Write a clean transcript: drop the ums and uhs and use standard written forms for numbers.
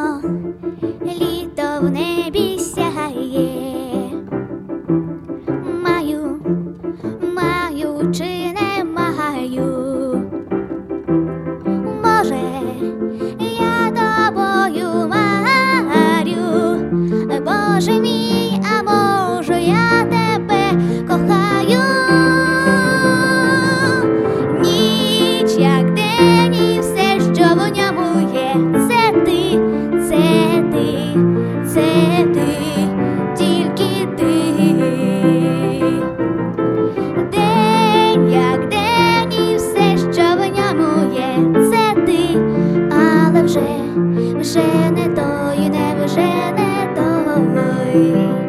літо в небі сяє. Маю, маю чи не маю, може, я тобою марю, Боже мій, а може, я тебе кохаю. Ніч як день і все, що в ньому є, це ти, це ти, це ти, тільки ти. День як день і все, що в ньому є, це ти, але вже не той, не вже не той.